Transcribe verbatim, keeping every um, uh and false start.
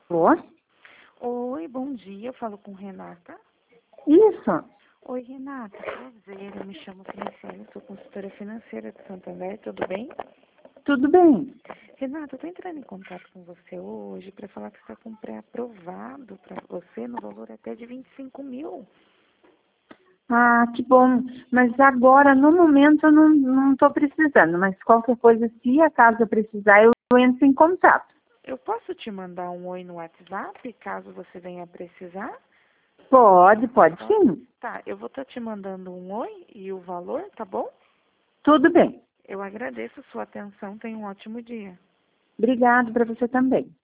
Oi? Oi, bom dia. Eu falo com Renata. Isso. Oi, Renata. Prazer. Eu me chamo Franciele, sou consultora financeira de Santander. Tudo bem? Tudo bem. Renata, eu estou entrando em contato com você hoje para falar que está com pré-aprovado para você no valor até de vinte e cinco mil. Ah, que bom. Mas agora, no momento, eu não não estou precisando. Mas qualquer coisa, se acaso eu precisar, eu entro em contato. Eu posso te mandar um oi no WhatsApp, caso você venha precisar? Pode, pode Pode? sim. Tá, eu vou estar te mandando um oi e o valor, tá bom? Tudo bem. Eu agradeço a sua atenção. Tenha um ótimo dia. Obrigado para você também.